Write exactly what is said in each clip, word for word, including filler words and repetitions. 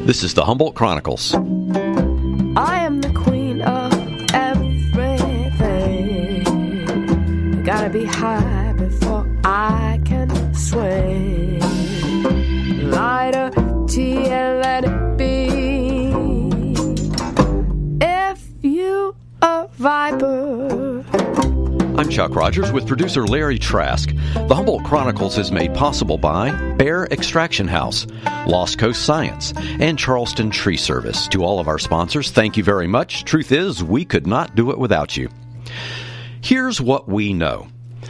This is the Humboldt Chronicles. I am the queen of everything. Gotta be high before I can sway. Light a tea and let it be. If you a viper. I'm Chuck Rogers with producer Larry Trask. The Humboldt Chronicles is made possible by Bear Extraction House, Lost Coast Science, and Charleston Tree Service. To all of our sponsors, thank you very much. Truth is, we could not do it without you. Here's what we know.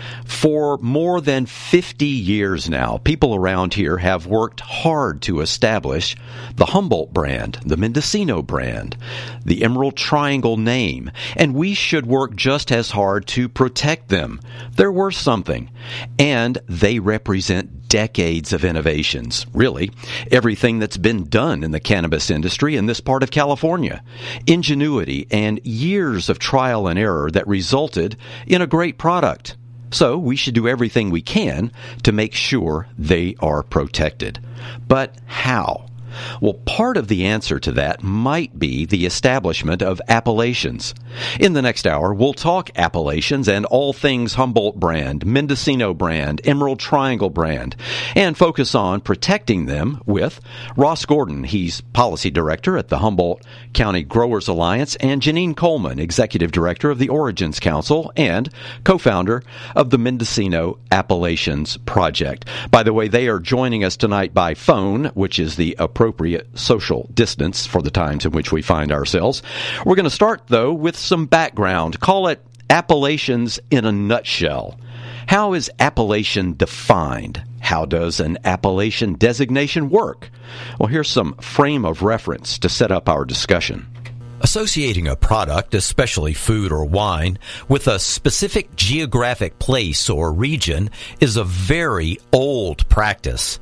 For more than fifty years now, people around here have worked hard to establish the Humboldt brand, the Mendocino brand, the Emerald Triangle name, and we should work just as hard to protect them. They're worth something, and they represent decades of innovations, really, everything that's been done in the cannabis industry in this part of California, ingenuity and years of trial and error that resulted in a great product. So we should do everything we can to make sure they are protected. But how? Well, part of the answer to that might be the establishment of appellations. In the next hour, we'll talk appellations and all things Humboldt brand, Mendocino brand, Emerald Triangle brand, and focus on protecting them with Ross Gordon. He's Policy Director at the Humboldt County Growers Alliance, and Janine Coleman, Executive Director of the Origins Council and co-founder of the Mendocino Appellations Project. By the way, they are joining us tonight by phone, which is the appropriate social distance for the times in which we find ourselves. We're going to start, though, with some background. Call it appellations in a nutshell. How is appellation defined? How does an appellation designation work? Well, here's some frame of reference to set up our discussion. Associating a product, especially food or wine, with a specific geographic place or region is a very old practice.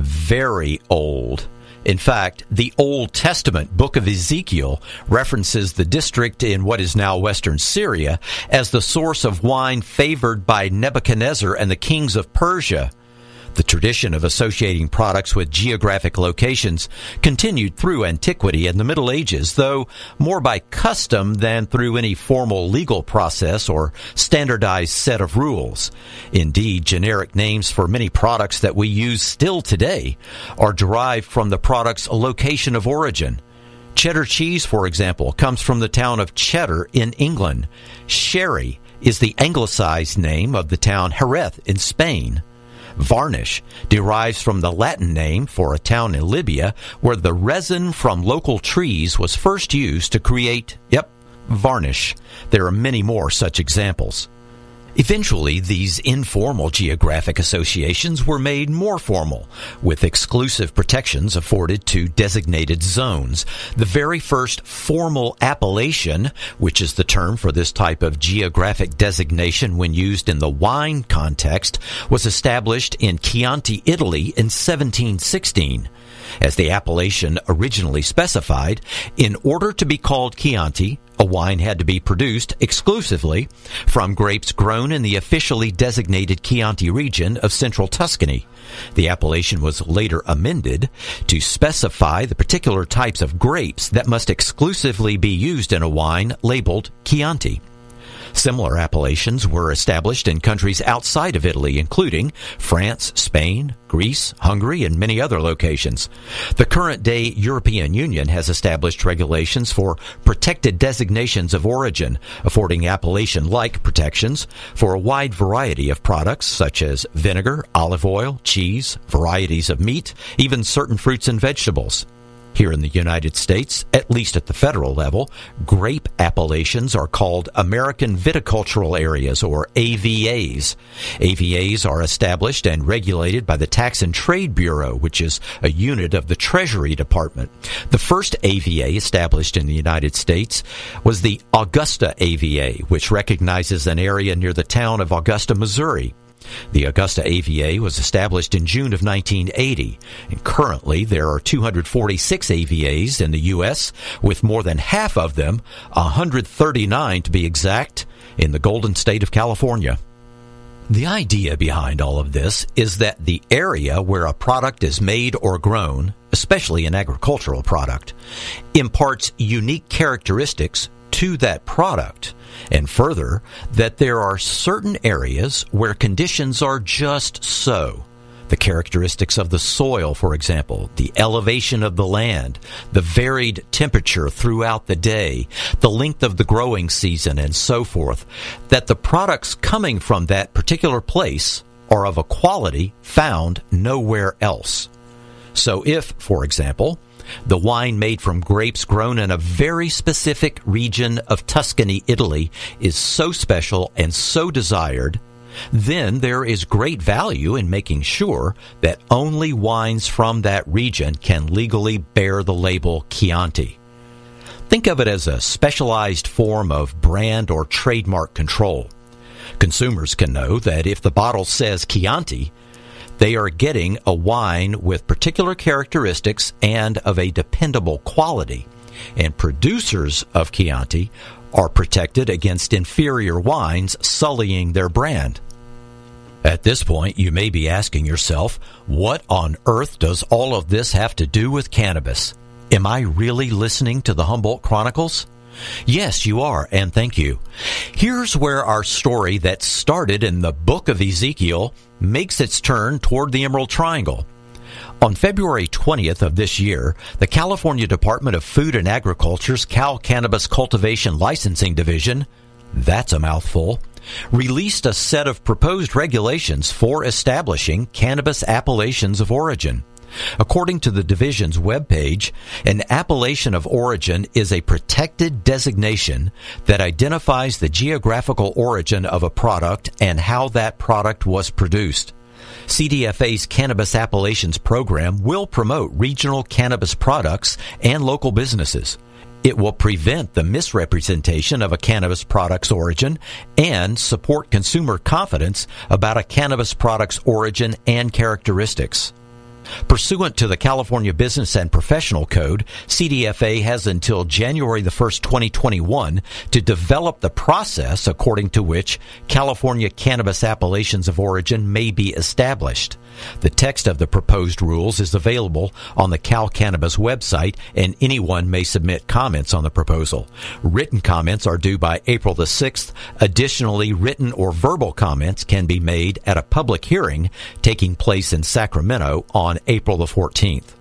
Very old. In fact, the Old Testament book of Ezekiel references the district in what is now western Syria as the source of wine favored by Nebuchadnezzar and the kings of Persia. The tradition of associating products with geographic locations continued through antiquity and the Middle Ages, though more by custom than through any formal legal process or standardized set of rules. Indeed, generic names for many products that we use still today are derived from the product's location of origin. Cheddar cheese, for example, comes from the town of Cheddar in England. Sherry is the anglicized name of the town Jerez in Spain. Varnish derives from the Latin name for a town in Libya where the resin from local trees was first used to create, yep, varnish. There are many more such examples. Eventually, these informal geographic associations were made more formal, with exclusive protections afforded to designated zones. The very first formal appellation, which is the term for this type of geographic designation when used in the wine context, was established in Chianti, Italy in seventeen sixteen. As the appellation originally specified, in order to be called Chianti, a wine had to be produced exclusively from grapes grown in the officially designated Chianti region of central Tuscany. The appellation was later amended to specify the particular types of grapes that must exclusively be used in a wine labeled Chianti. Similar appellations were established in countries outside of Italy, including France, Spain, Greece, Hungary, and many other locations. The current-day European Union has established regulations for protected designations of origin, affording appellation-like protections for a wide variety of products such as vinegar, olive oil, cheese, varieties of meat, even certain fruits and vegetables. Here in the United States, at least at the federal level, grape appellations are called American Viticultural Areas, or A V As. A V As are established and regulated by the Tax and Trade Bureau, which is a unit of the Treasury Department. The first A V A established in the United States was the Augusta A V A, which recognizes an area near the town of Augusta, Missouri. The Augusta A V A was established in June of nineteen eighty, and currently there are two hundred forty-six A V As in the U S, with more than half of them, one hundred thirty-nine to be exact, in the Golden State of California. The idea behind all of this is that the area where a product is made or grown, especially an agricultural product, imparts unique characteristics to that product, and further, that there are certain areas where conditions are just so. The characteristics of the soil, for example, the elevation of the land, the varied temperature throughout the day, the length of the growing season, and so forth, that the products coming from that particular place are of a quality found nowhere else. So if, for example, the wine made from grapes grown in a very specific region of Tuscany, Italy, is so special and so desired, then there is great value in making sure that only wines from that region can legally bear the label Chianti. Think of it as a specialized form of brand or trademark control. Consumers can know that if the bottle says Chianti, they are getting a wine with particular characteristics and of a dependable quality, and producers of Chianti are protected against inferior wines sullying their brand. At this point, you may be asking yourself, what on earth does all of this have to do with cannabis? Am I really listening to the Humboldt Chronicles? Yes, you are, and thank you. Here's where our story that started in the book of Ezekiel makes its turn toward the Emerald Triangle. On February twentieth of this year, the California Department of Food and Agriculture's Cal Cannabis Cultivation Licensing Division, that's a mouthful, released a set of proposed regulations for establishing cannabis appellations of origin. According to the division's webpage, an appellation of origin is a protected designation that identifies the geographical origin of a product and how that product was produced. C D F A's Cannabis Appellations program will promote regional cannabis products and local businesses. It will prevent the misrepresentation of a cannabis product's origin and support consumer confidence about a cannabis product's origin and characteristics. Pursuant to the California Business and Professional Code, C D F A has until January the first, twenty twenty-one to develop the process according to which California cannabis appellations of origin may be established. The text of the proposed rules is available on the Cal Cannabis website, and anyone may submit comments on the proposal. Written comments are due by April the sixth. Additionally, written or verbal comments can be made at a public hearing taking place in Sacramento on April the fourteenth.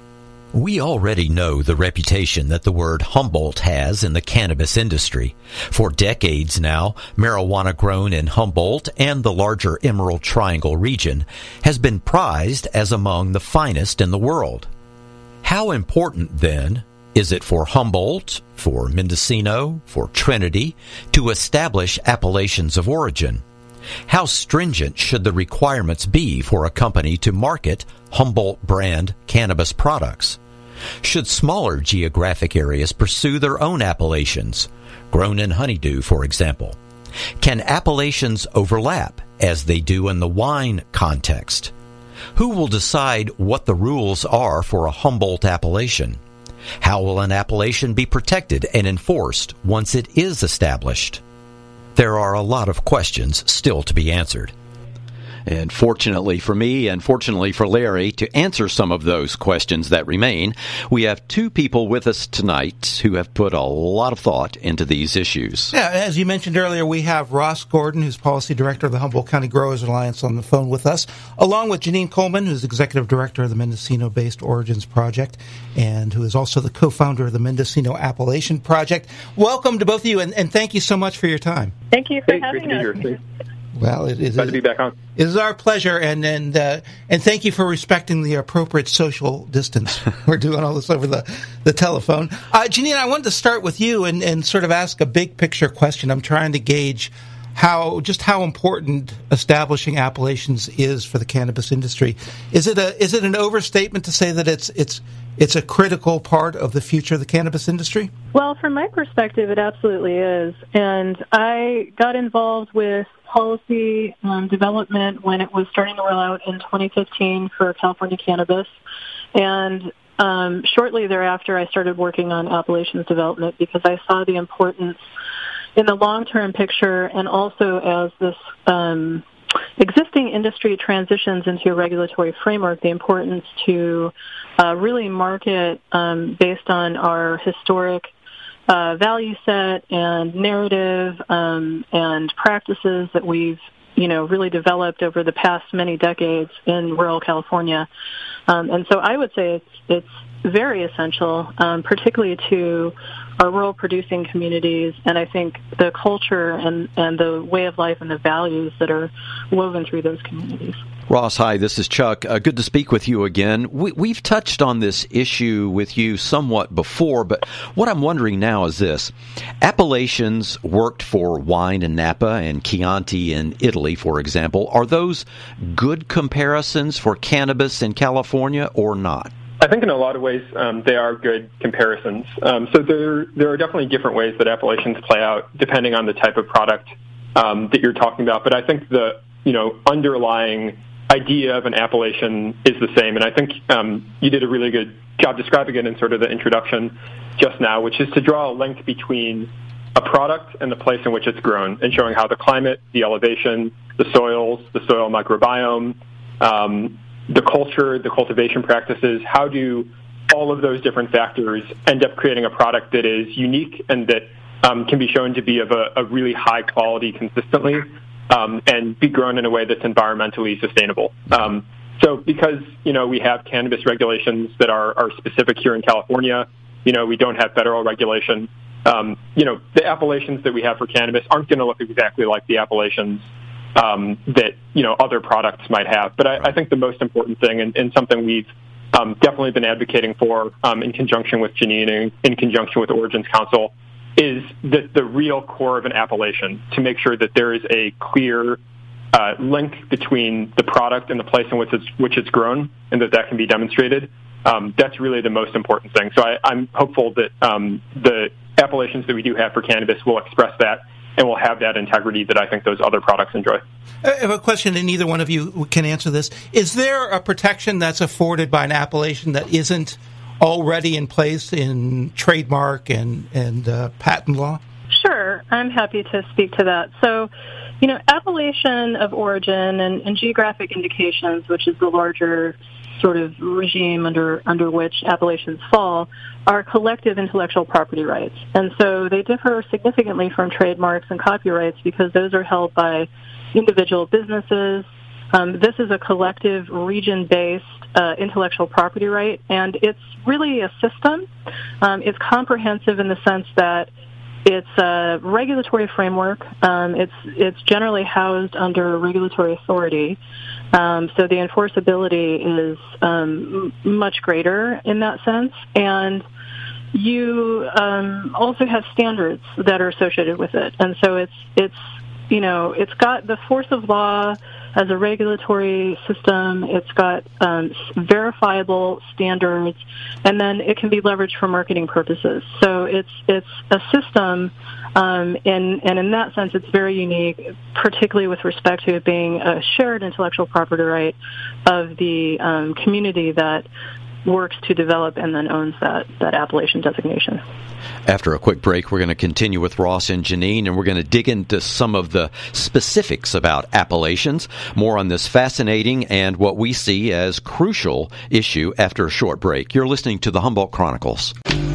We already know the reputation that the word Humboldt has in the cannabis industry. For decades now, marijuana grown in Humboldt and the larger Emerald Triangle region has been prized as among the finest in the world. How important, then, is it for Humboldt, for Mendocino, for Trinity, to establish appellations of origin? How stringent should the requirements be for a company to market Humboldt brand cannabis products? Should smaller geographic areas pursue their own appellations, grown in honeydew, for example? Can appellations overlap, as they do in the wine context? Who will decide what the rules are for a Humboldt appellation? How will an appellation be protected and enforced once it is established? There are a lot of questions still to be answered. And fortunately for me and fortunately for Larry, to answer some of those questions that remain, we have two people with us tonight who have put a lot of thought into these issues. Yeah, as you mentioned earlier, we have Ross Gordon, who's Policy Director of the Humboldt County Growers Alliance, on the phone with us, along with Janine Coleman, who's Executive Director of the Mendocino-based Origins Project, and who is also the co-founder of the Mendocino Appellation Project. Welcome to both of you, and, and thank you so much for your time. Thank you for hey, having great to us. be here. Well, it is glad to be back on. It is our pleasure, and and uh, and thank you for respecting the appropriate social distance. We're doing all this over the the telephone. Uh, Janine, I wanted to start with you and, and sort of ask a big picture question. I'm trying to gauge how just how important establishing appellations is for the cannabis industry. Is it a is it an overstatement to say that it's it's it's a critical part of the future of the cannabis industry? Well, from my perspective, it absolutely is. And I got involved with policy um, development when it was starting to roll out in twenty fifteen for California cannabis. And um, shortly thereafter, I started working on appellations development because I saw the importance in the long-term picture and also as this um, existing industry transitions into a regulatory framework, the importance to uh, really market um, based on our historic uh, value set and narrative um, and practices that we've, you know, really developed over the past many decades in rural California. Um, and so I would say it's it's very essential, um, particularly to our rural producing communities, and I think the culture and, and the way of life and the values that are woven through those communities. Ross, hi, this is Chuck. Uh, good to speak with you again. We, we've touched on this issue with you somewhat before, but what I'm wondering now is this. Appellations worked for wine in Napa and Chianti in Italy, for example. Are those good comparisons for cannabis in California or not? I think in a lot of ways um, they are good comparisons. Um, so there there are definitely different ways that appellations play out depending on the type of product um, that you're talking about. But I think the you know underlying idea of an appellation is the same. And I think um, you did a really good job describing it in sort of the introduction just now, which is to draw a link between a product and the place in which it's grown, and showing how the climate, the elevation, the soils, the soil microbiome, um, the culture, the cultivation practices, how do all of those different factors end up creating a product that is unique and that um, can be shown to be of a, a really high quality consistently um, and be grown in a way that's environmentally sustainable. Um, so because, you know, we have cannabis regulations that are, are specific here in California, you know, we don't have federal regulation. Um, you know, the appellations that we have for cannabis aren't going to look exactly like the appellations Um, that, you know, other products might have. But I, I think the most important thing, and, and something we've um, definitely been advocating for um, in conjunction with Janine and in conjunction with Origins Council, is the, the real core of an appellation, to make sure that there is a clear uh, link between the product and the place in which it's, which it's grown, and that that can be demonstrated. Um, that's really the most important thing. So I, I'm hopeful that um, the appellations that we do have for cannabis will express that, and will have that integrity that I think those other products enjoy. I have a question, and neither one of you can answer this. Is there a protection that's afforded by an appellation that isn't already in place in trademark and, and uh, patent law? Sure. I'm happy to speak to that. So, you know, appellation of origin and, and geographic indications, which is the larger sort of regime under under which appellations fall, are collective intellectual property rights. And so they differ significantly from trademarks and copyrights because those are held by individual businesses. Um, this is a collective region-based uh, intellectual property right, and it's really a system. Um, it's comprehensive in the sense that it's a regulatory framework. Um, it's it's generally housed under regulatory authority. Um, so the enforceability is um, much greater in that sense. And you um, also have standards that are associated with it. And so it's, it's you know, it's got the force of law as a regulatory system. It's got um, verifiable standards, and then it can be leveraged for marketing purposes. So it's it's a system, um, and, and in that sense, it's very unique, particularly with respect to it being a shared intellectual property right of the um, community that works to develop and then owns that, that appellation designation. After a quick break, we're going to continue with Ross and Janine, and we're going to dig into some of the specifics about appellations. More on this fascinating and what we see as crucial issue after a short break. You're listening to the Humboldt Chronicles.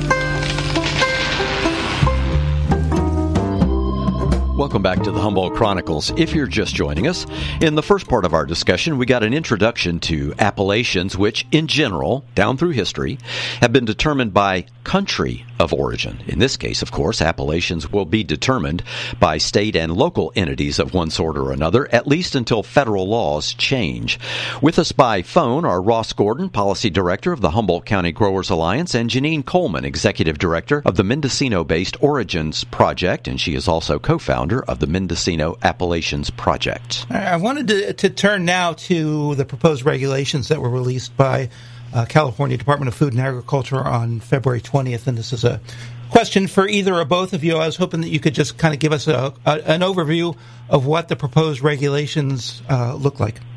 Welcome back to the Humboldt Chronicles. If you're just joining us, in the first part of our discussion, we got an introduction to appellations, which in general, down through history, have been determined by country of origin. In this case, of course, appellations will be determined by state and local entities of one sort or another, at least until federal laws change. With us by phone are Ross Gordon, Policy Director of the Humboldt County Growers Alliance, and Janine Coleman, Executive Director of the Mendocino-based Origins Project, and she is also co-founder of the Mendocino Appellations Project. I wanted to, to turn now to the proposed regulations that were released by uh, California Department of Food and Agriculture on February twentieth, and this is a question for either or both of you. I was hoping that you could just kind of give us a, a, an overview of what the proposed regulations uh, look like.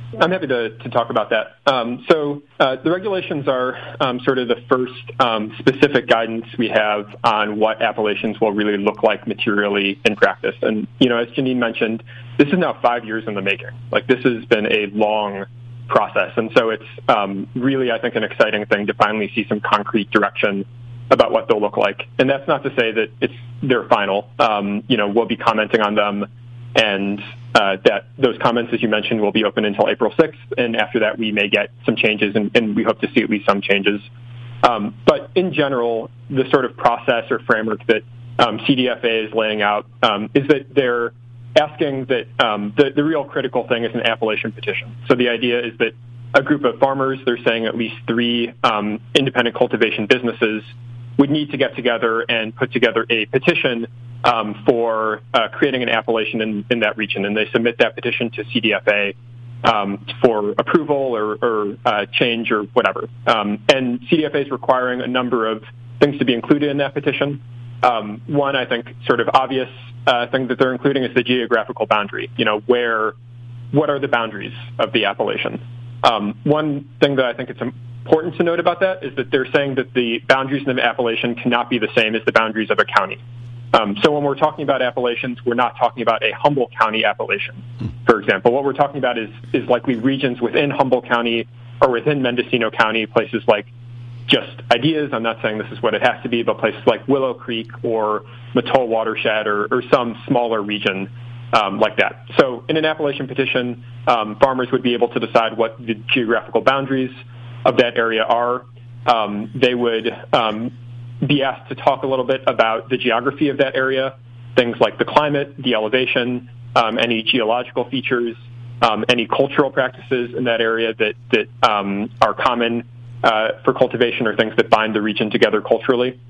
I'm happy to, to talk about that. Um, so uh, the regulations are um, sort of the first um, specific guidance we have on what appellations will really look like materially in practice. And, you know, as Janine mentioned, this is now five years in the making. Like, this has been a long process. And so it's um, really, I think, an exciting thing to finally see some concrete direction about what they'll look like. And that's not to say that it's they're final. Um, you know, we'll be commenting on them, and uh, that those comments, as you mentioned, will be open until April sixth. And after that, we may get some changes, and, and we hope to see at least some changes. Um, but in general, the sort of process or framework that um, C D F A is laying out um, is that they're asking that um, the, the real critical thing is an appellation petition. So the idea is that a group of farmers, they're saying at least three um, independent cultivation businesses, would need to get together and put together a petition um, for uh, creating an appellation in, in that region. And they submit that petition to C D F A um, for approval or, or uh, change or whatever. Um, and C D F A is requiring a number of things to be included in that petition. Um, one, I think, sort of obvious uh, thing that they're including is the geographical boundary. You know, where, what are the boundaries of the appellation? Um, one thing that I think it's important to note about that is that they're saying that the boundaries of the appellation cannot be the same as the boundaries of a county. Um, so when we're talking about appellations, we're not talking about a Humboldt County appellation, for example. What we're talking about is, is likely regions within Humboldt County or within Mendocino County, places like just ideas. I'm not saying this is what it has to be, but places like Willow Creek or Mattole Watershed or, or some smaller region um, like that. So in an appellation petition, um, farmers would be able to decide what the geographical boundaries of that area are. Um, they would um, be asked to talk a little bit about the geography of that area, things like the climate, the elevation, um, any geological features, um, any cultural practices in that area that, that um, are common uh, for cultivation or things that bind the region together culturally.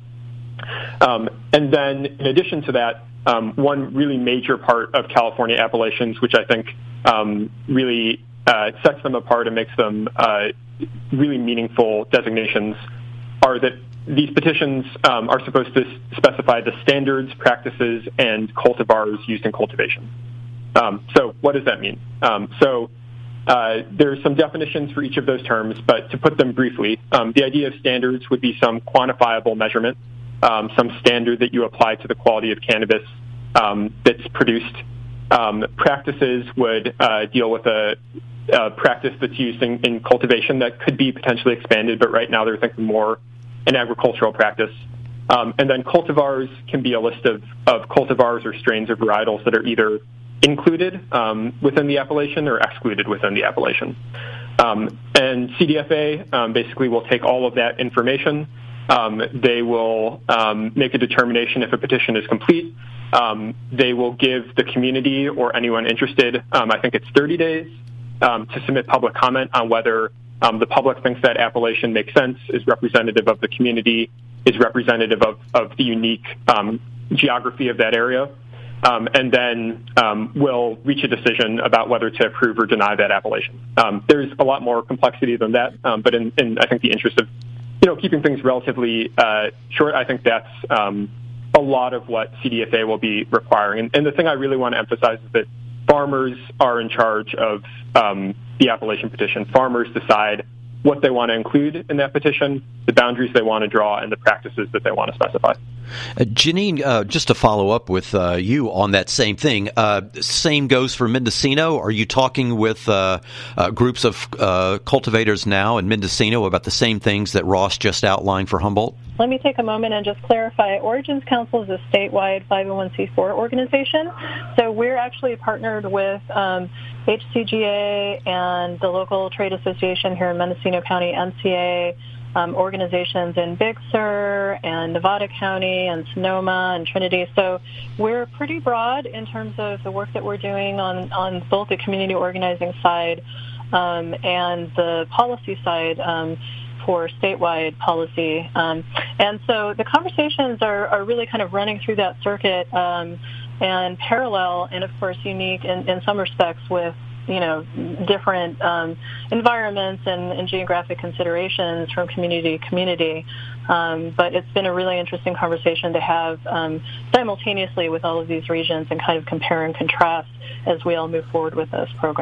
Um, and then in addition to that, um, one really major part of California appellations, which I think um, really uh, sets them apart and makes them uh, really meaningful designations, are that these petitions um, are supposed to specify the standards, practices, and cultivars used in cultivation. Um, so what does that mean? Um, so uh, there's some definitions for each of those terms, but to put them briefly, um, the idea of standards would be some quantifiable measurement, um, some standard that you apply to the quality of cannabis um, that's produced. Um, practices would uh, deal with a, a practice that's used in, in cultivation that could be potentially expanded, but right now they're thinking more in agricultural practice. Um, and then cultivars can be a list of, of cultivars or strains or varietals that are either included um, within the appellation or excluded within the appellation. Um, and C D F A um, basically will take all of that information. Um, they will um, make a determination if a petition is complete. Um, they will give the community or anyone interested, um, I think it's thirty days, um, to submit public comment on whether um, the public thinks that appellation makes sense, is representative of the community, is representative of, of the unique um, geography of that area. Um, and then um, we'll reach a decision about whether to approve or deny that appellation. Um, there's a lot more complexity than that, um, but in, in, I think, the interest of, you know, keeping things relatively uh, short, I think that's um, a lot of what C D F A will be requiring. And, and the thing I really want to emphasize is that farmers are in charge of um, the appellation petition. Farmers decide what they want to include in that petition, the boundaries they want to draw, and the practices that they want to specify. Uh, Janine, uh, just to follow up with uh, you on that same thing, uh, same goes for Mendocino. Are you talking with uh, uh, groups of uh, cultivators now in Mendocino about the same things that Ross just outlined for Humboldt? Let me take a moment and just clarify. Origins Council is a statewide five oh one c four organization. So we're actually partnered with um, H C G A and the local trade association here in Mendocino County, M C A, um, organizations in Big Sur and Nevada County and Sonoma and Trinity. So we're pretty broad in terms of the work that we're doing on, on both the community organizing side um, and the policy side. Um, for statewide policy. Um, and so the conversations are, are really kind of running through that circuit um, and parallel and, of course, unique in, in some respects with, you know, different um, environments and, and geographic considerations from community to community. Um, but it's been a really interesting conversation to have um, simultaneously with all of these regions and kind of compare and contrast as we all move forward with this program.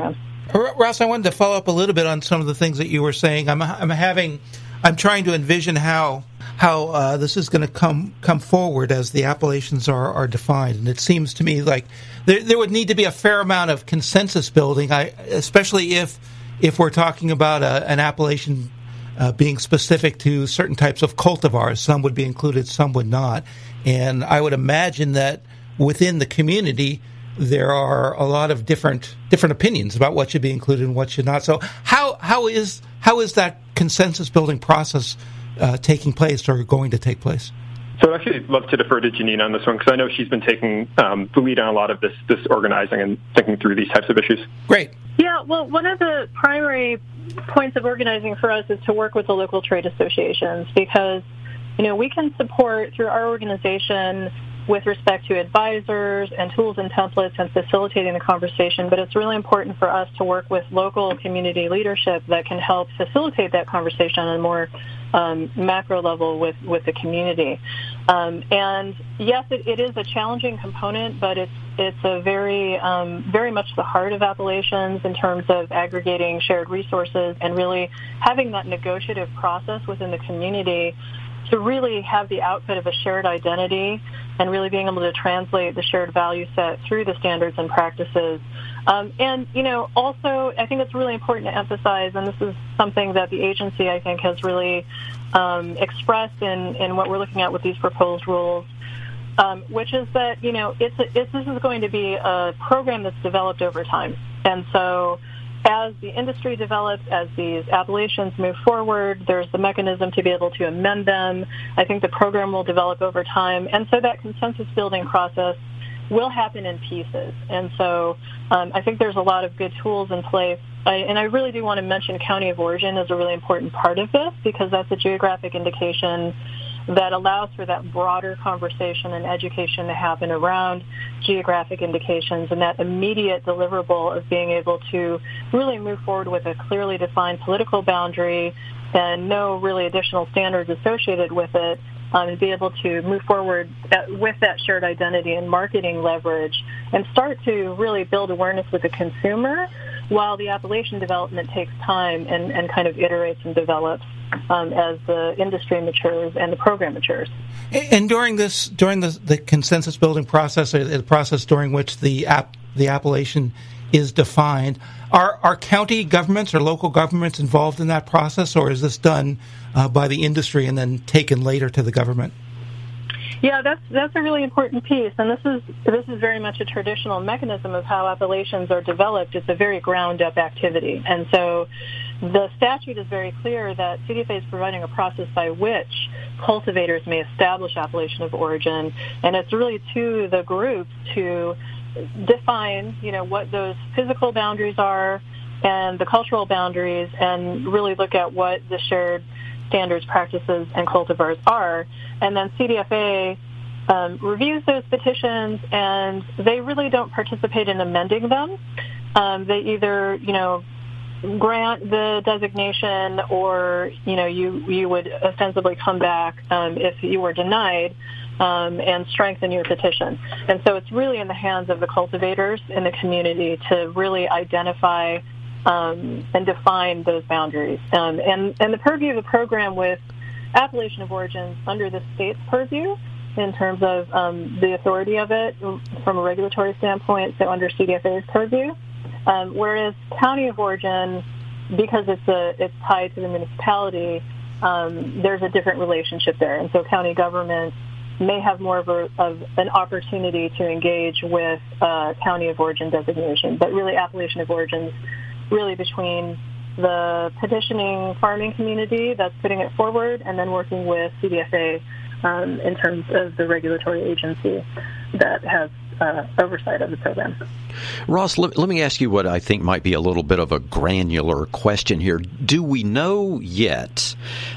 Ross, I wanted to follow up a little bit on some of the things that you were saying. I'm, I'm having, I'm trying to envision how how uh, this is going to come come forward as the appellations are, are defined, and it seems to me like there, there would need to be a fair amount of consensus building, I, especially if if we're talking about a, an appellation uh, being specific to certain types of cultivars. Some would be included, some would not, and I would imagine that within the community there are a lot of different different opinions about what should be included and what should not. So how how is how is that consensus building process uh, taking place or going to take place? So I'd actually love to defer to Janine on this one because I know she's been taking um, the lead on a lot of this this organizing and thinking through these types of issues. Great. Yeah, well, one of the primary points of organizing for us is to work with the local trade associations because, you know, we can support through our organization with respect to advisors and tools and templates and facilitating the conversation, but it's really important for us to work with local community leadership that can help facilitate that conversation on a more um, macro level with, with the community. Um, and yes, it, it is a challenging component, but it's it's a very um, very much the heart of appellations in terms of aggregating shared resources and really having that negotiative process within the community to really have the output of a shared identity and really being able to translate the shared value set through the standards and practices. Um, and, you know, also I think it's really important to emphasize, and this is something that the agency, I think, has really um, expressed in, in what we're looking at with these proposed rules, um, which is that, you know, it's, a, it's this is going to be a program that's developed over time. And so as the industry develops, as these appellations move forward, there's the mechanism to be able to amend them. I think the program will develop over time. And so that consensus building process will happen in pieces. And so um, I think there's a lot of good tools in place. I, and I really do want to mention county of origin as a really important part of this because that's a geographic indication that allows for that broader conversation and education to happen around geographic indications and that immediate deliverable of being able to really move forward with a clearly defined political boundary and no really additional standards associated with it, um, and be able to move forward at, with that shared identity and marketing leverage and start to really build awareness with the consumer while the appellation development takes time and, and kind of iterates and develops um, as the industry matures and the program matures. And during this, during the, the consensus building process, or the process during which the app, the appellation is defined, are are county governments or local governments involved in that process, or is this done uh, by the industry and then taken later to the government? Yeah, that's that's a really important piece, and this is this is very much a traditional mechanism of how appellations are developed. It's a very ground-up activity, and so the statute is very clear that C D F A is providing a process by which cultivators may establish appellation of origin, and it's really to the groups to define, you know, what those physical boundaries are and the cultural boundaries, and really look at what the shared standards, practices, and cultivars are. And then C D F A um, reviews those petitions, and they really don't participate in amending them. Um, they either, you know, grant the designation, or, you know, you, you would ostensibly come back um, if you were denied um, and strengthen your petition. And so it's really in the hands of the cultivators in the community to really identify Um, and define those boundaries. Um, and, and the purview of the program with appellation of origin under the state's purview in terms of um, the authority of it from a regulatory standpoint, so under C D F A's purview. Um, whereas county of origin, because it's a, it's tied to the municipality, um, there's a different relationship there. And so county government may have more of, a, of an opportunity to engage with uh, county of origin designation, but really appellation of origins really between the petitioning farming community that's putting it forward and then working with C D F A um, in terms of the regulatory agency that has uh, oversight of the program. Ross, let, let me ask you what I think might be a little bit of a granular question here. Do we know yet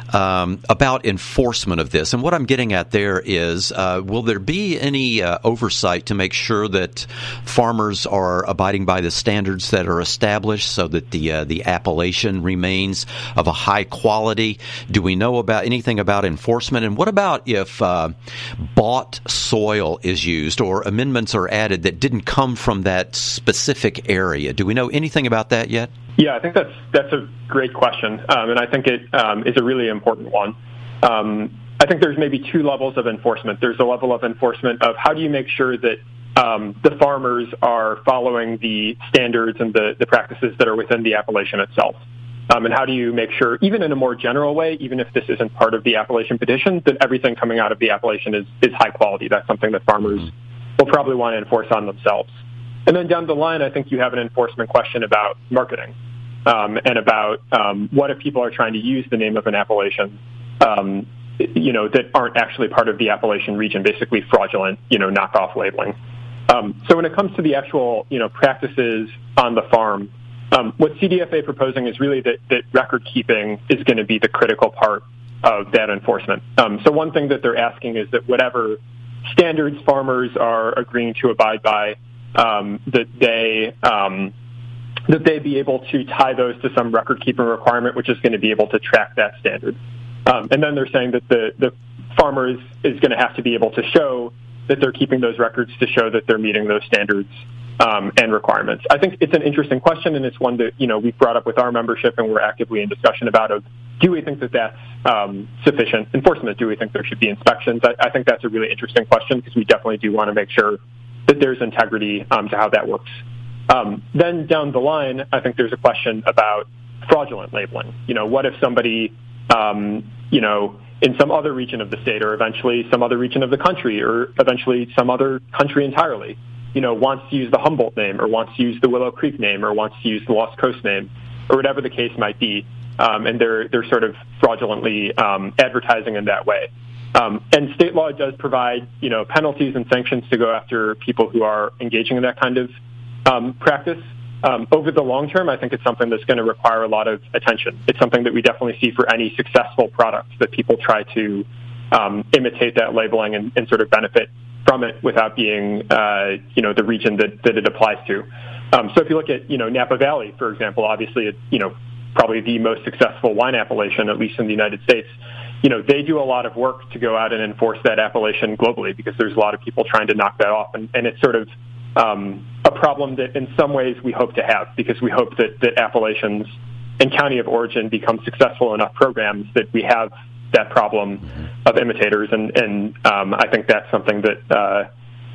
um, about enforcement of this. And what I'm getting at there is, uh, will there be any uh, oversight to make sure that farmers are abiding by the standards that are established so that the uh, the appellation remains of a high quality? Do we know about anything about enforcement? And what about if uh, bought soil is used or amendments are added that didn't come from that specific area? Do we know anything about that yet? Yeah, I think that's that's a great question, um, and I think it um, is a really important one. Um, I think there's maybe two levels of enforcement. There's a level of enforcement of how do you make sure that um, the farmers are following the standards and the, the practices that are within the appellation itself. Um, and how do you make sure, even in a more general way, even if this isn't part of the appellation petition, that everything coming out of the appellation is, is high quality? That's something that farmers will probably want to enforce on themselves. And then down the line, I think you have an enforcement question about marketing um, and about um, what if people are trying to use the name of an appellation, um, you know, that aren't actually part of the appellation region, basically fraudulent, you know, knockoff labeling. Um, so when it comes to the actual, you know, practices on the farm, um, what C D F A proposing is really that, that record keeping is going to be the critical part of that enforcement. Um, so one thing that they're asking is that whatever standards farmers are agreeing to abide by, um, that they um, that they be able to tie those to some record-keeping requirement, which is going to be able to track that standard. Um, and then they're saying that the, the farmer is, is going to have to be able to show that they're keeping those records to show that they're meeting those standards um, and requirements. I think it's an interesting question, and it's one that, you know, we've brought up with our membership, and we're actively in discussion about of, do we think that that's um, sufficient enforcement? Do we think there should be inspections? I, I think that's a really interesting question because we definitely do want to make sure that there's integrity um, to how that works. Um, then down the line, I think there's a question about fraudulent labeling. You know, what if somebody, um, you know, in some other region of the state or eventually some other region of the country or eventually some other country entirely, you know, wants to use the Humboldt name or wants to use the Willow Creek name or wants to use the Lost Coast name or whatever the case might be, um, and they're they're sort of fraudulently um, advertising in that way. Um, and state law does provide, you know, penalties and sanctions to go after people who are engaging in that kind of um, practice. Um, over the long term, I think it's something that's going to require a lot of attention. It's something that we definitely see for any successful product, that people try to um, imitate that labeling and, and sort of benefit from it without being, uh, you know, the region that, that it applies to. Um, so if you look at, you know, Napa Valley, for example, obviously it's, you know, probably the most successful wine appellation, at least in the United States. You know, they do a lot of work to go out and enforce that appellation globally because there's a lot of people trying to knock that off. And, and it's sort of um, a problem that in some ways we hope to have because we hope that, that appellations and county of origin become successful enough programs that we have that problem of imitators. And, and um, I think that's something that uh,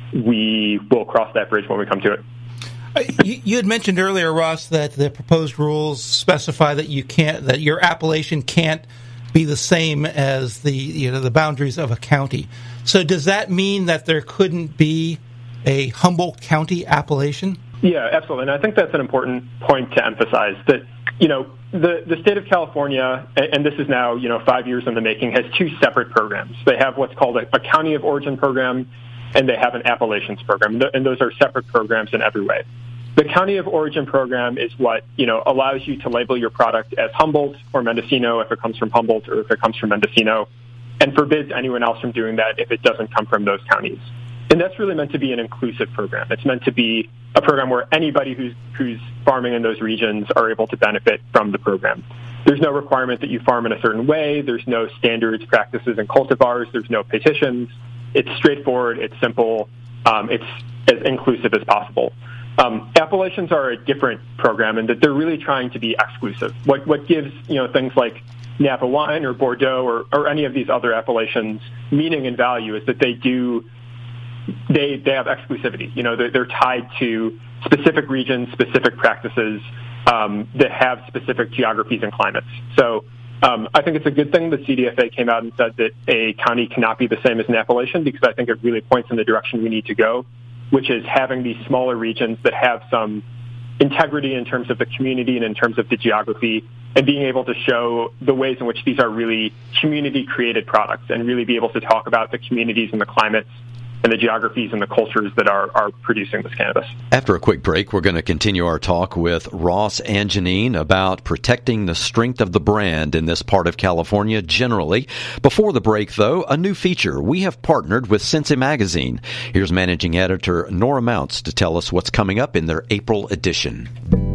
we will cross that bridge when we come to it. You, you had mentioned earlier, Ross, that the proposed rules specify that you can't, that your appellation can't be the same as the, you know, the boundaries of a county. So does that mean that there couldn't be a Humboldt County appellation? Yeah, absolutely. And I think that's an important point to emphasize that, you know, the, the state of California, and this is now, you know, five years in the making, has two separate programs. They have what's called a, a county of origin program, and they have an appellations program. And those are separate programs in every way. The county of origin program is what, you know, allows you to label your product as Humboldt or Mendocino if it comes from Humboldt or if it comes from Mendocino, and forbids anyone else from doing that if it doesn't come from those counties. And that's really meant to be an inclusive program. It's meant to be a program where anybody who's who's farming in those regions are able to benefit from the program. There's no requirement that you farm in a certain way. There's no standards, practices, and cultivars. There's no petitions. It's straightforward. It's simple. Um, it's as inclusive as possible. Um, appellations are a different program in that they're really trying to be exclusive. What what gives, you know, things like Napa wine or Bordeaux or, or any of these other appellations meaning and value is that they do they they have exclusivity. You know, they're, they're tied to specific regions, specific practices um, that have specific geographies and climates. So um, I think it's a good thing that C D F A came out and said that a county cannot be the same as an appellation because I think it really points in the direction we need to go, which is having these smaller regions that have some integrity in terms of the community and in terms of the geography, and being able to show the ways in which these are really community-created products and really be able to talk about the communities and the climates and the geographies and the cultures that are, are producing this cannabis. After a quick break, we're going to continue our talk with Ross and Janine about protecting the strength of the brand in this part of California generally. Before the break, though, a new feature. We have partnered with Scentsy Magazine. Here's managing editor Nora Mounts to tell us what's coming up in their April edition.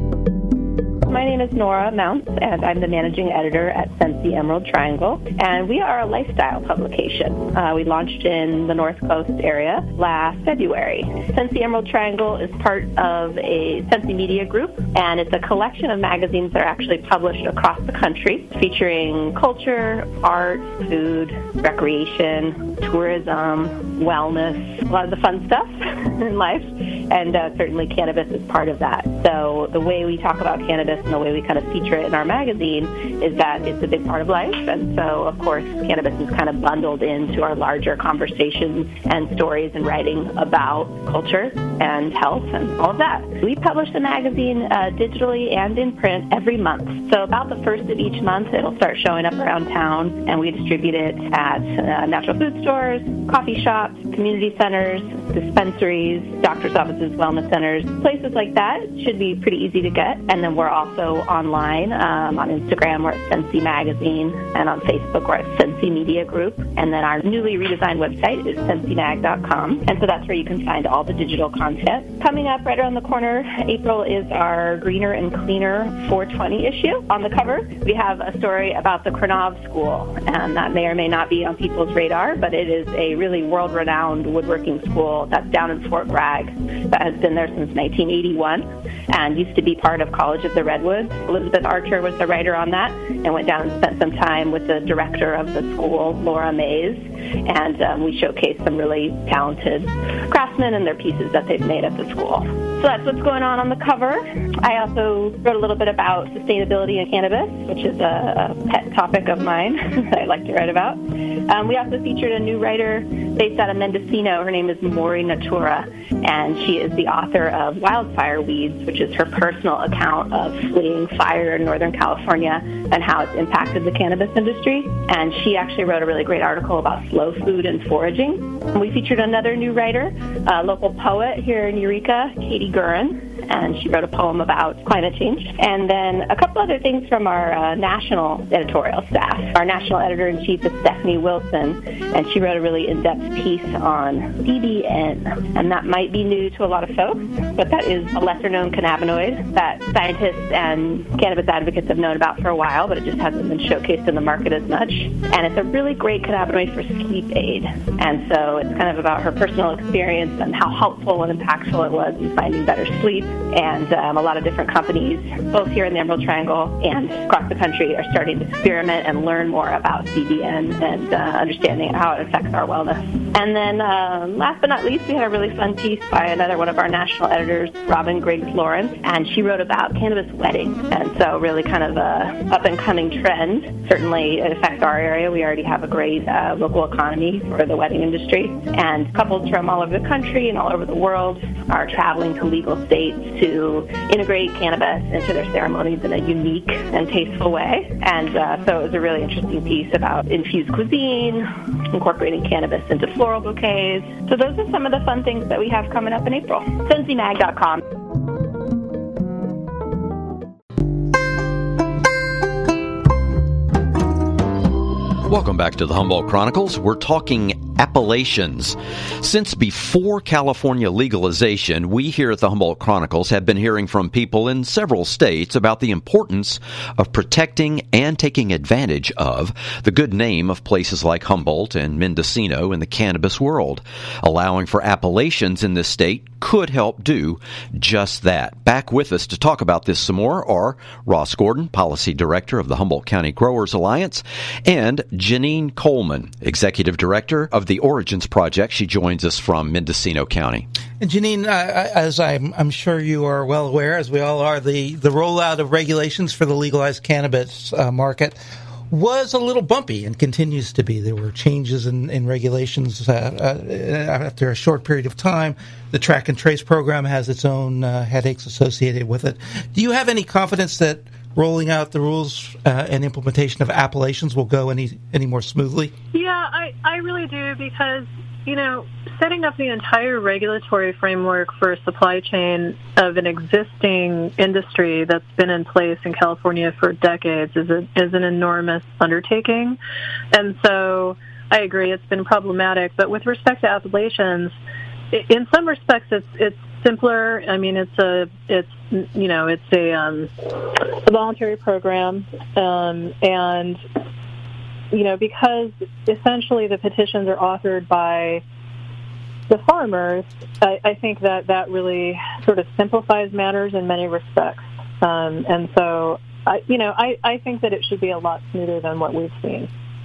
My name is Nora Mounts, and I'm the managing editor at Scentsy Emerald Triangle, and we are a lifestyle publication. Uh, we launched in the North Coast area last February. Scentsy Emerald Triangle is part of a Scentsy Media Group, and it's a collection of magazines that are actually published across the country, featuring culture, art, food, recreation, tourism, wellness, a lot of the fun stuff in life, and uh, certainly cannabis is part of that. So the way we talk about cannabis and the way we kind of feature it in our magazine is that it's a big part of life, and so of course cannabis is kind of bundled into our larger conversations and stories and writing about culture and health and all of that. We publish the magazine uh, digitally and in print every month. So about the first of each month it'll start showing up around town, and we distribute it at uh, natural food stores, coffee shops, community centers, dispensaries, doctor's offices, wellness centers, places like that. It should be pretty easy to get. And then we're also online um, on Instagram, we're at Scentsy Magazine, and on Facebook, we're at Scentsy Media Group. And then our newly redesigned website is scentsy mag dot com. And so that's where you can find all the digital content. Coming up right around the corner, April is our Greener and Cleaner four twenty issue. On the cover, we have a story about the Krenov School, and that may or may not be on people's radar, but it is a really world-renowned woodworking school that's down in Fort Bragg that has been there since nineteen eighty-one and used to be part of College of the Redwoods. Elizabeth Archer was the writer on that and went down and spent some time with the director of the school, Laura Mays, and um, we showcased some really talented craftsmen and their pieces that they've made at the school. So that's what's going on on the cover. I also wrote a little bit about sustainability in cannabis, which is a, a pet topic of mine that I like to write about. Um, we also featured a new writer based out of Mendocino. Her name is Maury Natura, and she is the author of Wildfire Weeds, which is her personal account of fleeing fire in Northern California and how it's impacted the cannabis industry. And she actually wrote a really great article about slow food and foraging. And we featured another new writer, a local poet here in Eureka, Katie Gurin, and she wrote a poem about climate change. And then a couple other things from our uh, national editorial staff. Our national editor-in-chief is Stephanie Wilson, and she wrote a really in-depth piece on C B N. And that might be new to a lot of folks, but that is a lesser-known cannabinoid that scientists and cannabis advocates have known about for a while, but it just hasn't been showcased in the market as much. And it's a really great cannabinoid for sleep aid. And so it's kind of about her personal experience and how helpful and impactful it was in finding better sleep. And um, a lot of different companies, both here in the Emerald Triangle and across the country, are starting to experiment and learn more about C B N and uh, understanding how it affects our wellness. And then um, last but not least, we had a really fun piece by another one of our national editors, Robin Griggs Lawrence, and she wrote about cannabis weddings. And so really kind of a up-and-coming trend. Certainly it affects our area. We already have a great uh, local economy for the wedding industry. And couples from all over the country and all over the world are traveling to legal states to integrate cannabis into their ceremonies in a unique and tasteful way. And uh, so it was a really interesting piece about infused cuisine, incorporating cannabis into floral bouquets. So those are some of the fun things that we have coming up in April. Scentsy mag dot com. Welcome back to the Humboldt Chronicles. We're talking appellations. Since before California legalization, we here at the Humboldt Chronicles have been hearing from people in several states about the importance of protecting and taking advantage of the good name of places like Humboldt and Mendocino in the cannabis world. Allowing for appellations in this state could help do just that. Back with us to talk about this some more are Ross Gordon, Policy Director of the Humboldt County Growers Alliance, and Janine Coleman, Executive Director of the Origins Project. She joins us from Mendocino County. And Janine, uh, as I'm, I'm sure you are well aware, as we all are, the, the rollout of regulations for the legalized cannabis uh, market was a little bumpy and continues to be. There were changes in, in regulations uh, uh, after a short period of time. The track and trace program has its own uh, headaches associated with it. Do you have any confidence that rolling out the rules uh, and implementation of appellations will go any any more smoothly? Yeah, I, I really do, because you know, setting up the entire regulatory framework for a supply chain of an existing industry that's been in place in California for decades is, a, is an enormous undertaking. And so I agree it's been problematic. But with respect to appellations, in some respects it's it's simpler. I mean, it's a it's you know it's a, um, a voluntary program, um, and you know because essentially the petitions are authored by the farmers. I, I think that that really sort of simplifies matters in many respects, um, and so I, you know I, I think that it should be a lot smoother than what we've seen.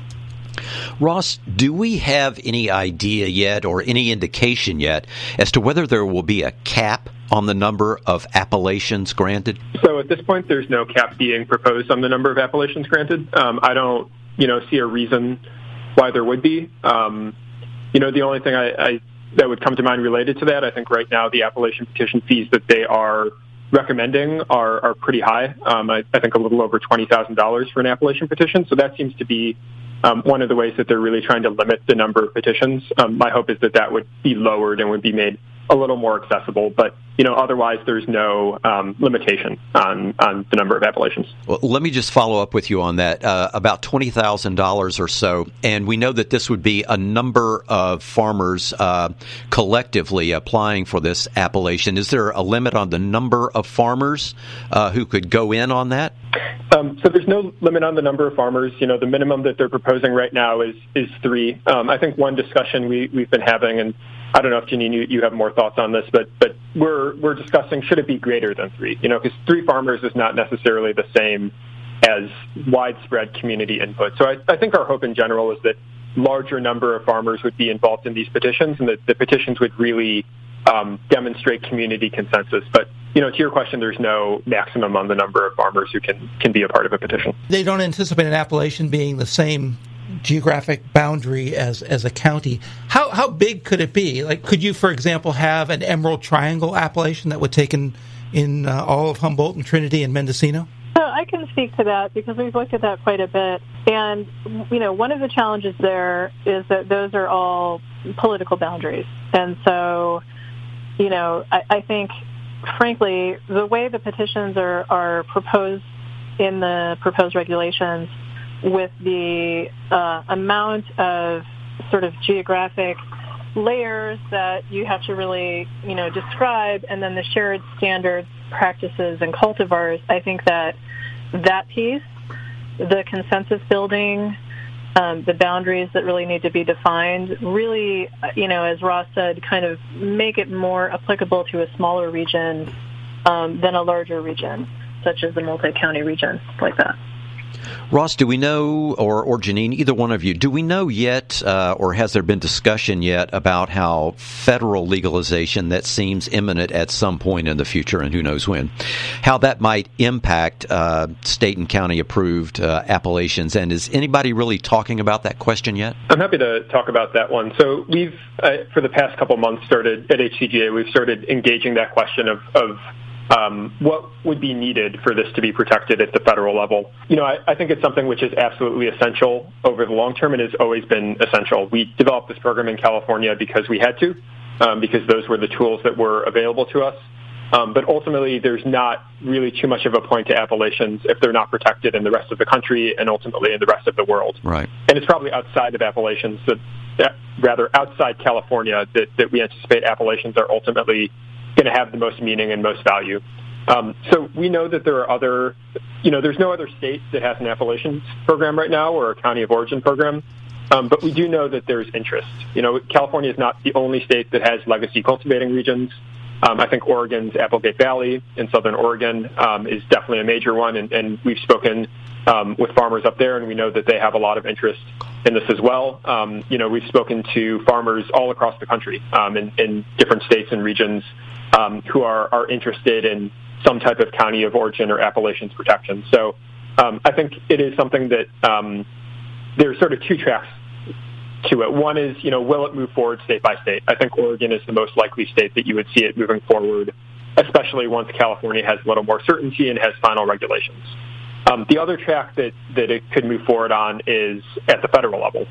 Ross, do we have any idea yet or any indication yet as to whether there will be a cap on the number of appellations granted? So at this point, there's no cap being proposed on the number of appellations granted. Um, I don't, you know, see a reason why there would be. Um, you know, the only thing I, I that would come to mind related to that, I think right now the appellation petition fees that they are recommending are, are pretty high. Um, I, I think a little over twenty thousand dollars for an appellation petition. So that seems to be Um, one of the ways that they're really trying to limit the number of petitions. Um, my hope is that that would be lowered and would be made a little more accessible. But, you know, otherwise there's no um, limitation on, on the number of appellations. Well, let me just follow up with you on that. Uh, about twenty thousand dollars or so. And we know that this would be a number of farmers uh, collectively applying for this appellation. Is there a limit on the number of farmers uh, who could go in on that? Um, so there's no limit on the number of farmers. You know, the minimum that they're proposing right now is is three. Um, I think one discussion we, we've been having, and I don't know if Janine, you, you have more thoughts on this, but but we're we're discussing should it be greater than three? You know, because three farmers is not necessarily the same as widespread community input. So I, I think our hope in general is that larger number of farmers would be involved in these petitions, and that the petitions would really um, demonstrate community consensus. But you know, to your question, there's no maximum on the number of farmers who can, can be a part of a petition. They don't anticipate an appellation being the same geographic boundary as, as a county. How how big could it be? Like, could you, for example, have an Emerald Triangle appellation that would take in, in uh, all of Humboldt and Trinity and Mendocino? So I can speak to that because we've looked at that quite a bit. And, you know, one of the challenges there is that those are all political boundaries. And so, you know, I, I think frankly, the way the petitions are, are proposed in the proposed regulations with the uh, amount of sort of geographic layers that you have to really, you know, describe, and then the shared standards, practices, and cultivars, I think that that piece, the consensus building, Um, the boundaries that really need to be defined, really, you know, as Ross said, kind of make it more applicable to a smaller region um, than a larger region, such as the multi-county region, like that. Ross, do we know, or, or Janine, either one of you, do we know yet, uh, or has there been discussion yet about how federal legalization that seems imminent at some point in the future, and who knows when, how that might impact uh, state and county approved uh, appellations? And is anybody really talking about that question yet? I'm happy to talk about that one. So we've, uh, for the past couple months, started at H C G A, we've started engaging that question of, of Um, what would be needed for this to be protected at the federal level? You know, I, I think it's something which is absolutely essential over the long term and has always been essential. We developed this program in California because we had to, um, because those were the tools that were available to us. Um, but ultimately, there's not really too much of a point to appellations if they're not protected in the rest of the country and ultimately in the rest of the world. Right. And it's probably outside of appellations, that, that rather outside California, that, that we anticipate appellations are ultimately going to have the most meaning and most value. Um, so we know that there are other, you know, there's no other state that has an appellations program right now or a county of origin program, um, but we do know that there's interest. You know, California is not the only state that has legacy cultivating regions. Um, I think Oregon's Applegate Valley in southern Oregon um, is definitely a major one, and, and we've spoken um, with farmers up there, and we know that they have a lot of interest in this as well. Um, you know, we've spoken to farmers all across the country um, in, in different states and regions um, who are, are interested in some type of county of origin or appellations protection. So um, I think it is something that um, there's sort of two tracks to it. One is, you know, will it move forward state by state? I think Oregon is the most likely state that you would see it moving forward, especially once California has a little more certainty and has final regulations. Um, the other track that, that it could move forward on is at the federal level.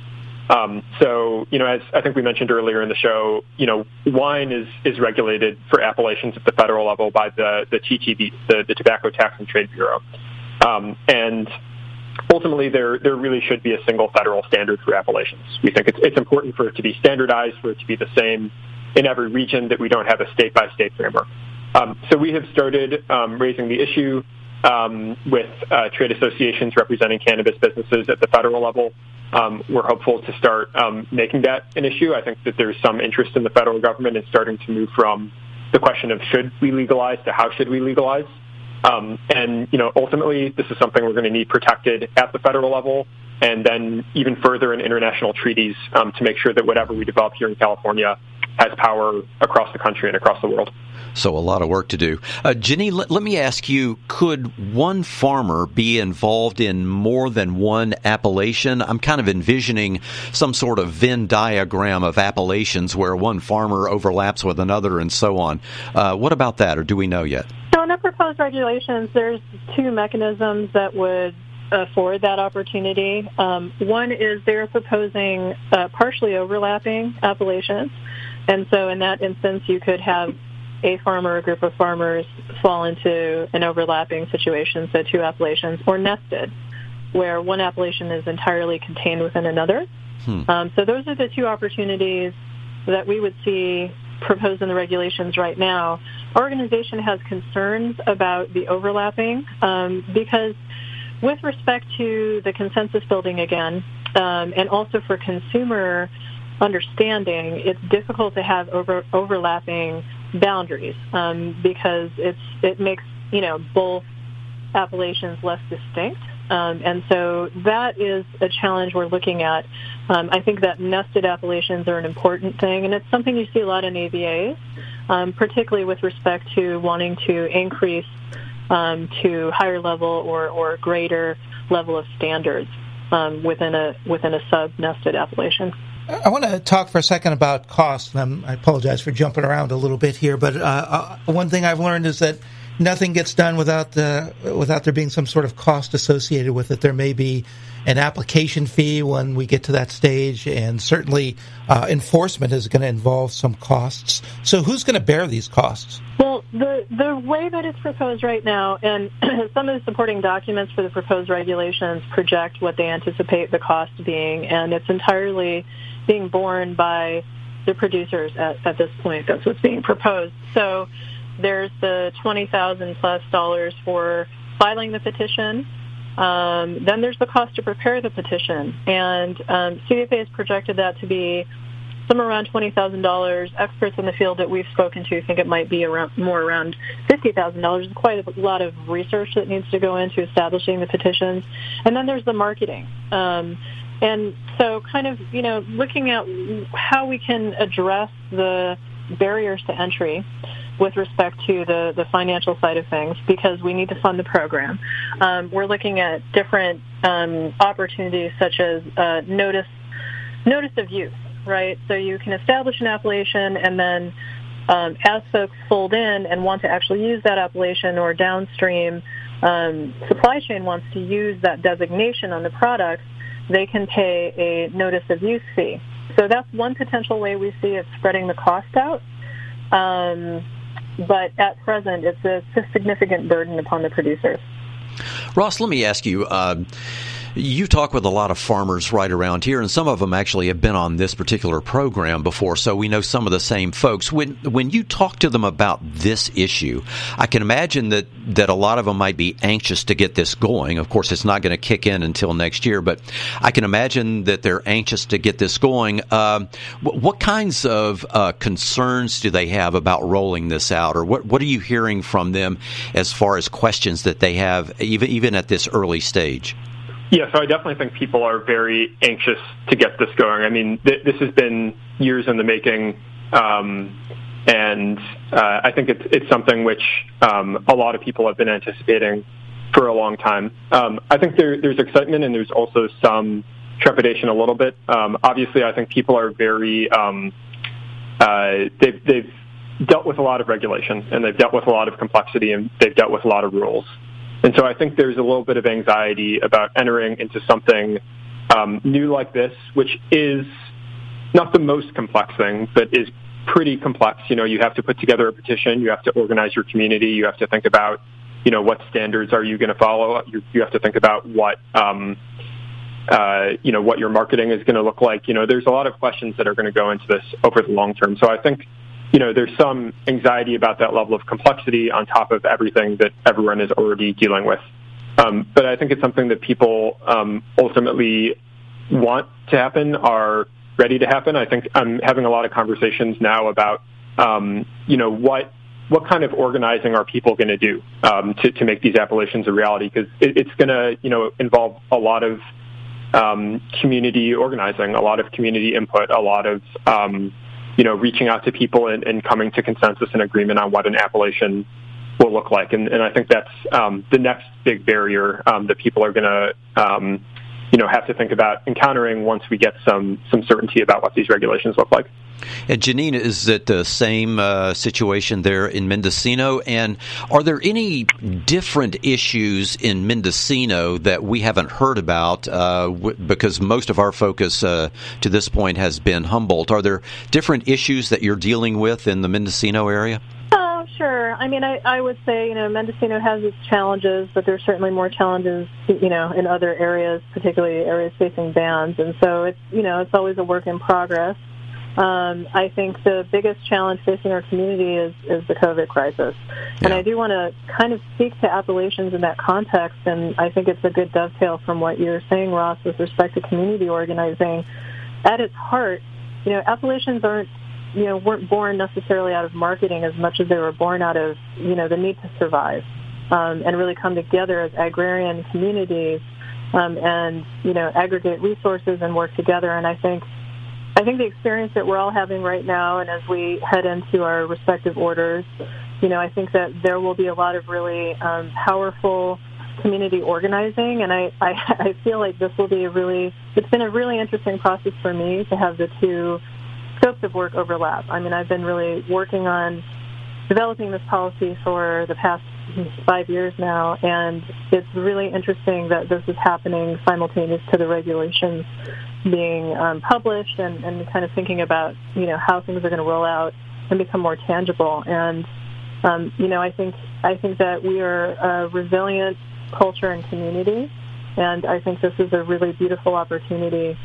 Um, so, you know, as I think we mentioned earlier in the show, you know, wine is, is regulated for appellations at the federal level by the, the T T B, the, the Tobacco Tax and Trade Bureau. Um, and ultimately, there there really should be a single federal standard for appellations. We think it's, it's important for it to be standardized, for it to be the same in every region, that we don't have a state-by-state framework. Um, so we have started um, raising the issue um, with uh, trade associations representing cannabis businesses at the federal level. Um, we're hopeful to start um, making that an issue. I think that there's some interest in the federal government in starting to move from the question of should we legalize to how should we legalize. Um, and, you know, ultimately, this is something we're going to need protected at the federal level, and then even further in international treaties um, to make sure that whatever we develop here in California has power across the country and across the world. So a lot of work to do. Uh, Jenny, let, let me ask you, could one farmer be involved in more than one appellation? I'm kind of envisioning some sort of Venn diagram of appellations where one farmer overlaps with another and so on. Uh, what about that, or do we know yet? So in the proposed regulations, there's two mechanisms that would afford that opportunity. Um, one is they're proposing uh, partially overlapping appellations. And so in that instance, you could have a farmer or a group of farmers fall into an overlapping situation, so two appellations, or nested, where one appellation is entirely contained within another. Hmm. Um, so those are the two opportunities that we would see proposed in the regulations right now. Our organization has concerns about the overlapping um, because with respect to the consensus building again, um, and also for consumer understanding, it's difficult to have over, overlapping boundaries um, because it's it makes you know both appellations less distinct, um, and so that is a challenge we're looking at. Um, I think that nested appellations are an important thing, and it's something you see a lot in A B As, um, particularly with respect to wanting to increase um, to higher level or, or greater level of standards um, within a within a sub-nested appellation. I want to talk for a second about cost, and I'm, I apologize for jumping around a little bit here, but uh, uh, one thing I've learned is that nothing gets done without the, without there being some sort of cost associated with it. There may be an application fee when we get to that stage, and certainly uh, enforcement is going to involve some costs. So who's going to bear these costs? Well, the the way that it's proposed right now, and some of the supporting documents for the proposed regulations project what they anticipate the cost being, and it's entirely being borne by the producers at, at this point. That's what's being proposed. So there's the twenty thousand plus dollars for filing the petition. Um, then there's the cost to prepare the petition, and um, C D F A has projected that to be somewhere around twenty thousand dollars. Experts in the field that we've spoken to think it might be around more around fifty thousand dollars. There's quite a lot of research that needs to go into establishing the petitions. And then there's the marketing. Um, and so kind of, you know, looking at how we can address the barriers to entry with respect to the, the financial side of things, because we need to fund the program. Um, we're looking at different um, opportunities such as uh, notice notice of use, right? So you can establish an appellation, and then um, as folks fold in and want to actually use that appellation, or downstream um, supply chain wants to use that designation on the product, they can pay a notice of use fee. So that's one potential way we see of spreading the cost out. Um, but at present, it's a, it's a significant burden upon the producers. Ross, let me ask you, uh, you talk with a lot of farmers right around here, and some of them actually have been on this particular program before, so we know some of the same folks. When when you talk to them about this issue, I can imagine that, that a lot of them might be anxious to get this going. Of course, it's not going to kick in until next year, but I can imagine that they're anxious to get this going. Um, what, what kinds of uh, concerns do they have about rolling this out, or what, what are you hearing from them as far as questions that they have, even even at this early stage? Yeah, so I definitely think people are very anxious to get this going. I mean, th- this has been years in the making, um, and uh, I think it's, it's something which um, a lot of people have been anticipating for a long time. Um, I think there, there's excitement, and there's also some trepidation a little bit. Um, obviously, I think people are very um, uh, they've, they've dealt with a lot of regulation, and they've dealt with a lot of complexity, and they've dealt with a lot of rules. And so I think there's a little bit of anxiety about entering into something um, new like this, which is not the most complex thing, but is pretty complex. You know, you have to put together a petition, you have to organize your community, you have to think about, you know, what standards are you going to follow? You, you have to think about what, um, uh, you know, what your marketing is going to look like. You know, there's a lot of questions that are going to go into this over the long term. So I think, you know, there's some anxiety about that level of complexity on top of everything that everyone is already dealing with. Um, but I think it's something that people um, ultimately want to happen, are ready to happen. I think I'm having a lot of conversations now about, um, you know, what what kind of organizing are people going to do um, to, to make these appellations a reality? Because it, it's going to, you know, involve a lot of um, community organizing, a lot of community input, a lot of, um, you know, reaching out to people and, and coming to consensus and agreement on what an appellation will look like. And, and I think that's um, the next big barrier um, that people are going to, um, you know, have to think about encountering once we get some some certainty about what these regulations look like. And Janine, is it the same uh, situation there in Mendocino? And are there any different issues in Mendocino that we haven't heard about? Uh, w- because most of our focus uh, to this point has been Humboldt. Are there different issues that you're dealing with in the Mendocino area? Oh, sure. I mean, I, I would say, you know, Mendocino has its challenges, but there's certainly more challenges, you know, in other areas, particularly areas facing bans. And so it's, you know, it's always a work in progress. Um, I think the biggest challenge facing our community is, is the COVID crisis. And Yeah. I do want to kind of speak to appellations in that context, and I think it's a good dovetail from what you're saying, Ross, with respect to community organizing. At its heart, you know, appellations aren't, you know, weren't born necessarily out of marketing as much as they were born out of, you know, the need to survive um, and really come together as agrarian communities um, and, you know, aggregate resources and work together. And I think I think the experience that we're all having right now, and as we head into our respective orders, you know, I think that there will be a lot of really um, powerful community organizing, and I, I, I feel like this will be a really, it's been a really interesting process for me to have the two scopes of work overlap. I mean, I've been really working on developing this policy for the past five years now, and it's really interesting that this is happening simultaneous to the regulations being um, published and, and kind of thinking about, you know, how things are going to roll out and become more tangible. And, um, you know, I think I think that we are a resilient culture and community, and I think this is a really beautiful opportunity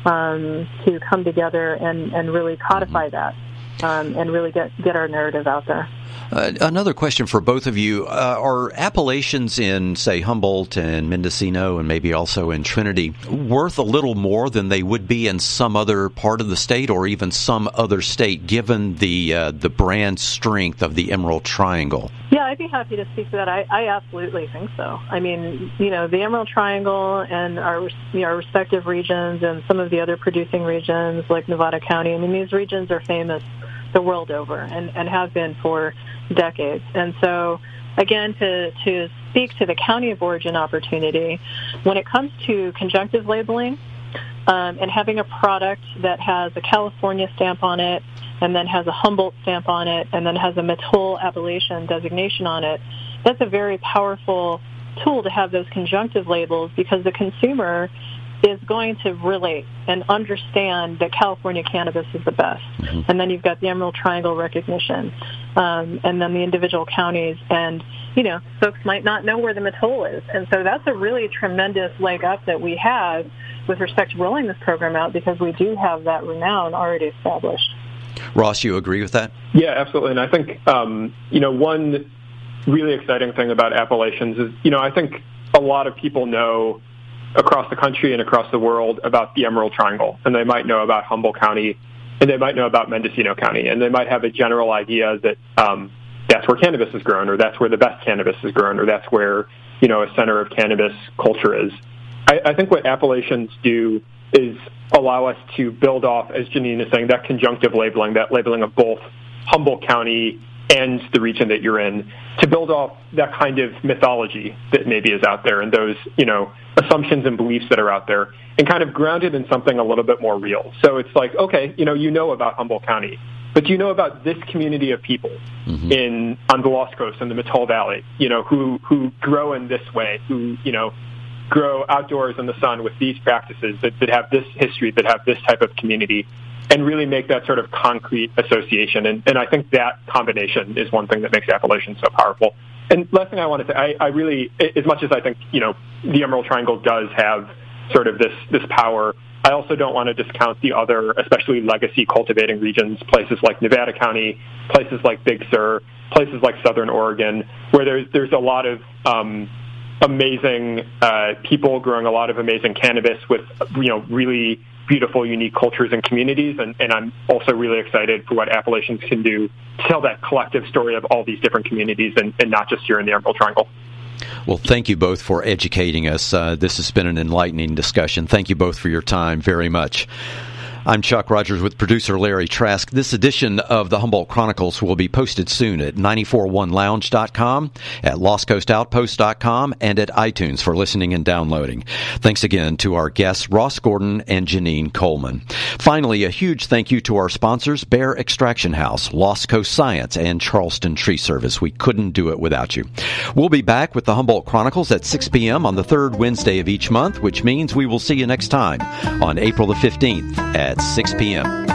um, to come together and, and really codify that um, and really get, get our narrative out there. Uh, another question for both of you. Uh, are appellations in, say, Humboldt and Mendocino and maybe also in Trinity worth a little more than they would be in some other part of the state or even some other state, given the uh, the brand strength of the Emerald Triangle? Yeah, I'd be happy to speak to that. I, I absolutely think so. I mean, you know, the Emerald Triangle and our, you know, our respective regions and some of the other producing regions like Nevada County, I mean, these regions are famous the world over and, and have been for decades. And so, again, to, to speak to the county of origin opportunity, when it comes to conjunctive labeling um, and having a product that has a California stamp on it and then has a Humboldt stamp on it and then has a Mattole appellation designation on it, that's a very powerful tool to have those conjunctive labels because the consumer is going to relate and understand that California cannabis is the best. Mm-hmm. And then you've got the Emerald Triangle recognition, um, and then the individual counties. And, you know, folks might not know where the Mattole is. And so that's a really tremendous leg up that we have with respect to rolling this program out because we do have that renown already established. Ross, you agree with that? Yeah, absolutely. And I think, um, you know, one really exciting thing about appellations is, you know, I think a lot of people know across the country and across the world about the Emerald Triangle, and they might know about Humboldt County, and they might know about Mendocino County, and they might have a general idea that um, that's where cannabis is grown, or that's where the best cannabis is grown, or that's where, you know, a center of cannabis culture is. I, I think what appellations do is allow us to build off, as Janine is saying, that conjunctive labeling, that labeling of both Humboldt County and the region that you're in, to build off that kind of mythology that maybe is out there and those, you know, assumptions and beliefs that are out there and kind of ground it in something a little bit more real. So it's like, okay, you know, you know about Humboldt County, but do you know about this community of people mm-hmm. in on the Lost Coast in the Mattole Valley, you know, who, who grow in this way, who, you know, grow outdoors in the sun with these practices that, that have this history, that have this type of community, and really make that sort of concrete association. And, and I think that combination is one thing that makes Appalachian so powerful. And last thing I wanted to, I, I really, as much as I think, you know, the Emerald Triangle does have sort of this, this power, I also don't want to discount the other, especially legacy cultivating regions, places like Nevada County, places like Big Sur, places like Southern Oregon, where there's, there's a lot of um, amazing uh, people growing a lot of amazing cannabis with, you know, really beautiful, unique cultures and communities. And, and I'm also really excited for what Appalachians can do to tell that collective story of all these different communities and, and not just here in the Emerald Triangle. Well, thank you both for educating us. Uh, this has been an enlightening discussion. Thank you both for your time very much. I'm Chuck Rogers with producer Larry Trask. This edition of the Humboldt Chronicles will be posted soon at nine four one lounge dot com, at lost coast outpost dot com, and at iTunes for listening and downloading. Thanks again to our guests, Ross Gordon and Janine Coleman. Finally, a huge thank you to our sponsors, Bear Extraction House, Lost Coast Science, and Charleston Tree Service. We couldn't do it without you. We'll be back with the Humboldt Chronicles at six p.m. on the third Wednesday of each month, which means we will see you next time on April the fifteenth at six p.m.